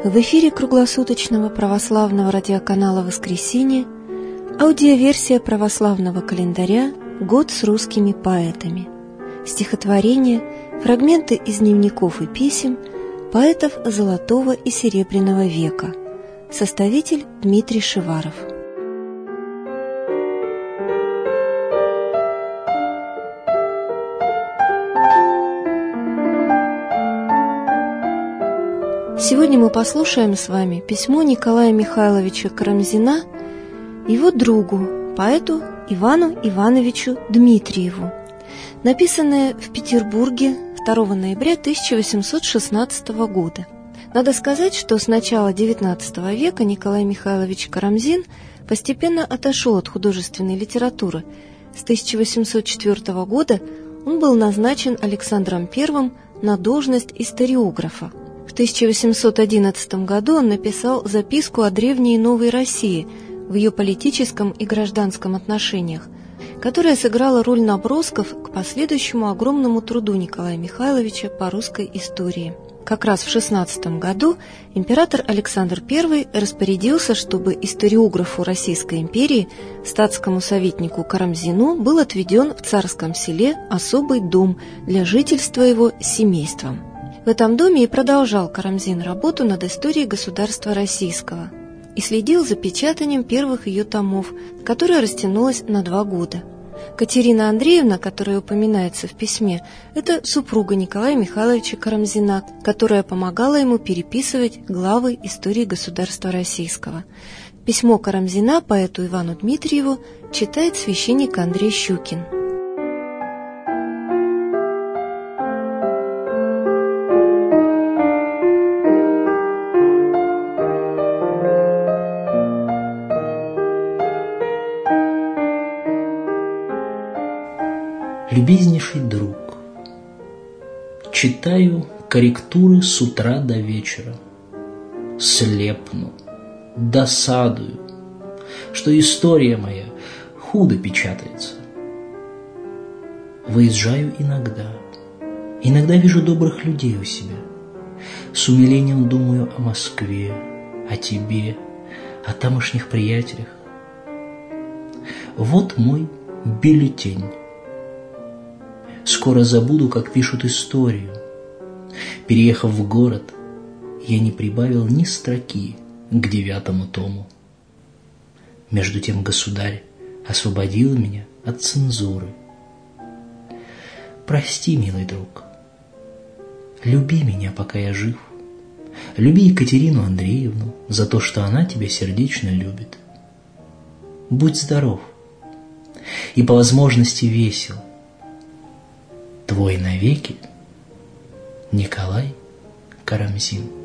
В эфире круглосуточного православного радиоканала «Воскресенье» аудиоверсия православного календаря «Год с русскими поэтами». Стихотворения, фрагменты из дневников и писем поэтов Золотого и Серебряного века. Составитель Дмитрий Шиваров. Сегодня мы послушаем с вами письмо Николая Михайловича Карамзина его другу, поэту Ивану Ивановичу Дмитриеву, написанное в Петербурге 2 ноября 1816 года. Надо сказать, что с начала XIX века Николай Михайлович Карамзин постепенно отошел от художественной литературы. С 1804 года он был назначен Александром I на должность историографа. В 1811 году он написал записку о древней и новой России в ее политическом и гражданском отношениях, которая сыграла роль набросков к последующему огромному труду Николая Михайловича по русской истории. Как раз в 16 году император Александр I распорядился, чтобы историографу Российской империи, статскому советнику Карамзину, был отведен в Царском Селе особый дом для жительства его с семейством. В этом доме и продолжал Карамзин работу над историей государства российского и следил за печатанием первых ее томов, которое растянулось на 2 года. Катерина Андреевна, которая упоминается в письме, это супруга Николая Михайловича Карамзина, которая помогала ему переписывать главы истории государства российского. Письмо Карамзина поэту Ивану Дмитриеву читает священник Андрей Щукин. Любезнейший друг, читаю корректуры с утра до вечера, слепну, досадую, что история моя худо печатается. Выезжаю иногда вижу добрых людей у себя, с умилением думаю о Москве, о тебе, о тамошних приятелях. Вот мой бюллетень. Скоро забуду, как пишут историю. Переехав в город, я не прибавил ни строки к 9 тому. Между тем государь освободил меня от цензуры. Прости, милый друг, люби меня, пока я жив. Люби Екатерину Андреевну за то, что она тебя сердечно любит. Будь здоров и по возможности весел. Твой навеки Николай Карамзин.